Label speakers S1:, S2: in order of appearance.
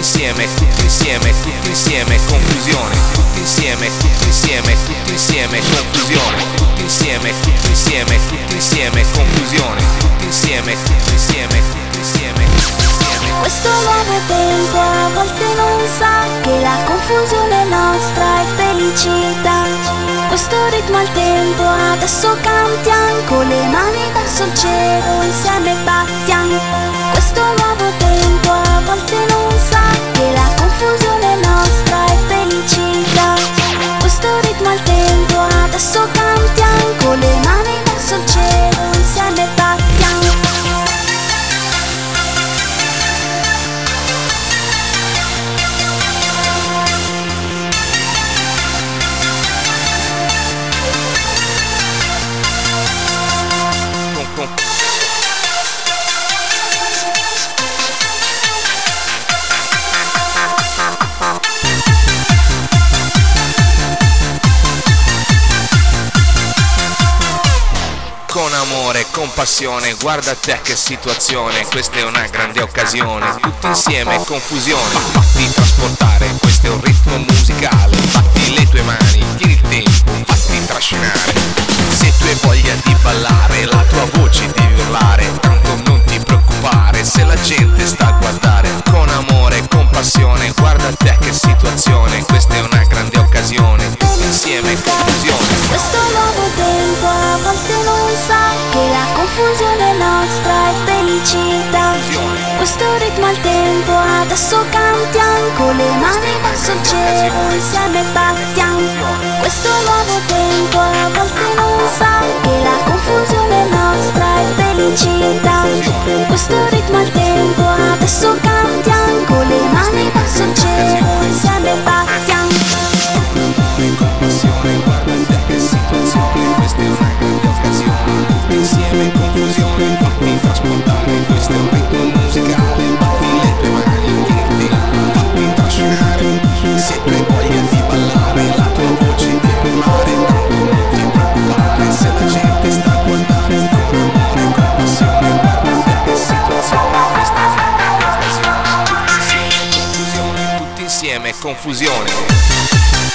S1: insieme, tutti insieme, tutti insieme, confusione, tutti insieme, tutti insieme, tutti insieme, confusione, tutti insieme, tutti insieme, tutti insieme, confusione, tutti insieme, tutti insieme, tutti insieme, tutti insieme.
S2: Questo nuovo tempo a volte non sa che la confusione nostra è felicità. Questo ritmo al tempo adesso cantiamo, con le mani verso il cielo insieme battiamo. Questo nuovo tempo a volte non sa che la confusione nostra è felicità. Questo ritmo al tempo adesso cantiamo, con le mani verso il cielo insieme battiamo.
S1: Con amore, con passione, guarda te che situazione, questa è una grande occasione, tutti insieme confusione, fatti trasportare, questo è un ritmo musicale, batti le tue mani, tieni il tempo, fatti trascinare, se tu hai voglia di ballare, la tua voce devi urlare, tanto non ti preoccupare se la gente sta a guardare, con amore, con passione, guarda te che situazione, questa è una grande occasione, tutti insieme confusione.
S2: Questo nuovo tempo a volte non sa che la confusione nostra è felicità. Questo ritmo al tempo adesso cantiamo, con le mani verso il cielo insieme battiamo. Questo nuovo tempo a volte non sa che la confusione nostra è felicità. Questo ritmo al tempo adesso cantiamo, con le mani verso il cielo insieme battiamo.
S1: Questa è una grande occasione, tutti insieme confusione, fatti trasportare, questo è un ritmo musicale, batti le tue mani, tieni il tempo, fatti trascinare, se tu hai voglia di ballare, la tua voce deve urlare, tanto non ti preoccupare, se la gente sta a guardare, con amore, con passione, guarda te che situazione, questa è una grande occasione, tutti insieme confusione, tutti insieme confusione.